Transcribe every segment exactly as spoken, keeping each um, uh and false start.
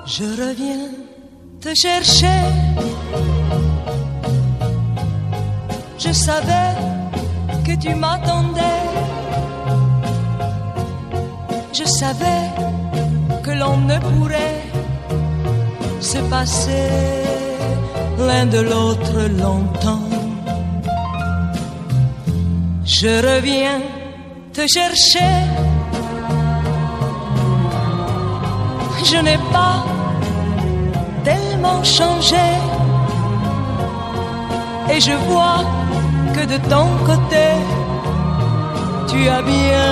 Je reviens te chercher. Je savais que tu m'attendais. Je savais que l'on ne pourrait se passer l'un de l'autre longtemps. Je reviens te chercher. Je n'ai pas tellement changé. Et je vois que de ton côté, tu as bien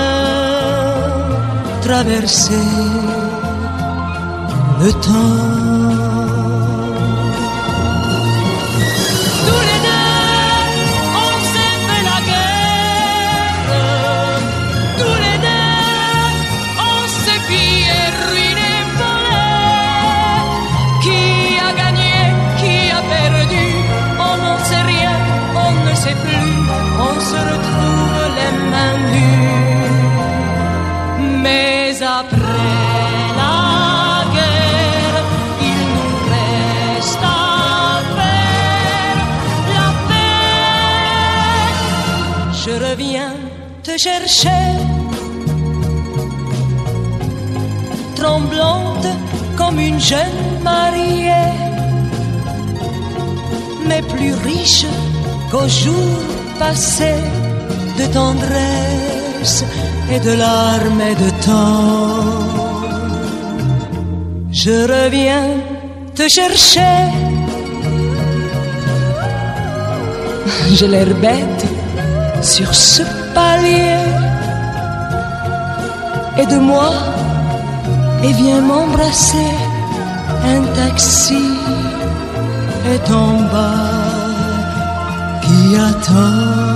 traversé le temps. Tous les deux, on s'est fait la guerre. Tous les deux, on s'est pillé, ruiné, volé. Qui a gagné, qui a perdu, on n'en sait rien, on ne sait plus. On se retrouve les mains nues. Mais après la guerre, il nous reste à faire la paix. Je reviens te chercher, tremblante comme une jeune mariée, mais plus riche qu'au jour passé de tendresse et de larmes et de temps. Je reviens te chercher. J'ai l'air bête sur ce palier. Aide-moi et viens m'embrasser. Un taxi est en bas qui attend.